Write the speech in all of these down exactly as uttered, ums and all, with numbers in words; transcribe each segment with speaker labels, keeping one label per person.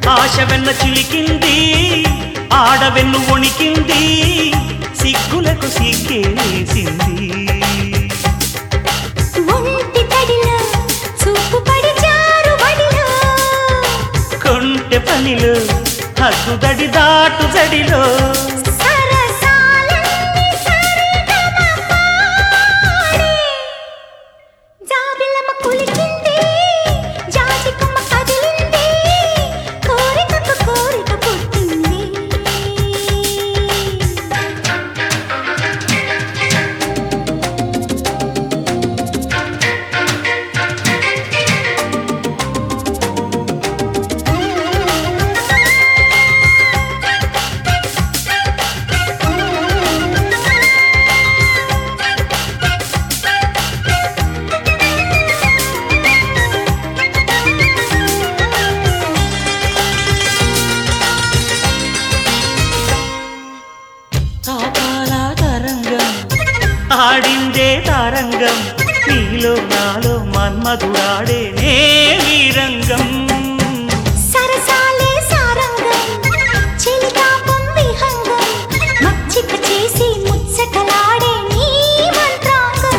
Speaker 1: ఆశ వెన్న చిలికింది ఆడవెన్ను వణికింది సిగ్గులకు సిగ్గేసింది
Speaker 2: ఒంటి తడిలో చూపు పడి జారు బడిలో
Speaker 1: కొంటె పనిలో హద్దు దడి దాటు జడిలో
Speaker 2: సరసాలన్నీ సరిగమపాడే జాబిలమ్మ కులికింది జాజికమ్మ కదిలింది కోరికకు కోరిక పుట్టింది
Speaker 1: తాపాల తరంగం ఆడిందే తారంగం నీలో నాలో మన్మధుడాడే నే వీరంగం
Speaker 2: సరసాలే సారంగం చెలికాపం విహంగం మచ్చిక చేసి ముచ్చటలాడే నీ మంత్రాంగం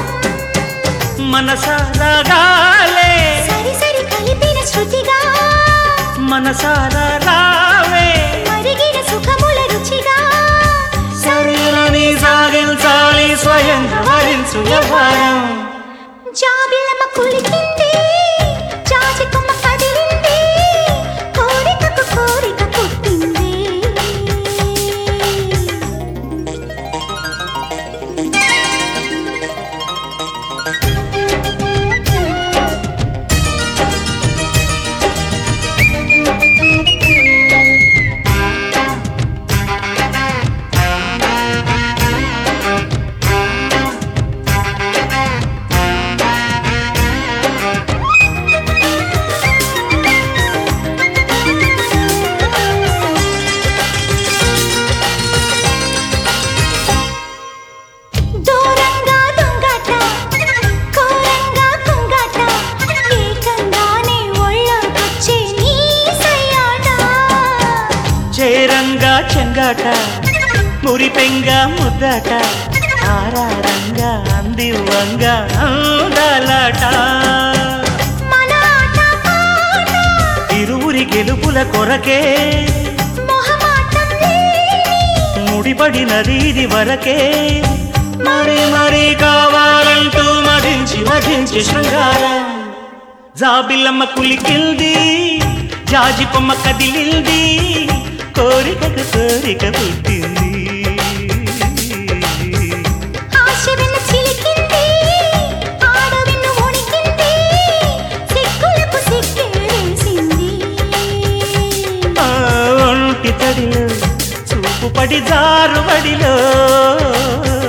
Speaker 1: మనసారాగాలే
Speaker 2: సరి సరి కలిపిన శృతిగా
Speaker 1: మనసారా రావే
Speaker 2: మరిగిన సుఖముల రుచిగా
Speaker 1: సరేలని సాగించాలి స్వయంగా వరించు వ్యవహారం
Speaker 2: జాబిలమ్మ కులికింది జాజికమ్మ కదిలింది కోరికకు కోరిక పుట్టింది దూరంగా దొంగట కోరంగా కొంగట ఏకంగానే ఒళ్ళొకొచ్చే నీ సయ్యాట
Speaker 1: చేరంగా చెంగాట మురిపెంగా ముద్దట ఆరారంగా అందివ్వంగా అందాలట
Speaker 2: మన ఆట పాట
Speaker 1: ఇరువురి గెలుపుల కొరకే
Speaker 2: మొహమాటం లేని
Speaker 1: ముడిపడినది ఇది వరకే మరి మరి కావాలంటూ మదించి మదించి శృంగారం జాబిలమ్మ కులికిల్ది జాజిపమ్మ కదిలిల్ది కోరికకు కోరిక పుట్టింది
Speaker 2: ఆశ వెన్న చిలికింది ఆడవెన్ను వణికింది సిగ్గులకు సిగ్గేసింది
Speaker 1: ఆ ఒంటి తడిలో చూపు పడి జారు బడిలో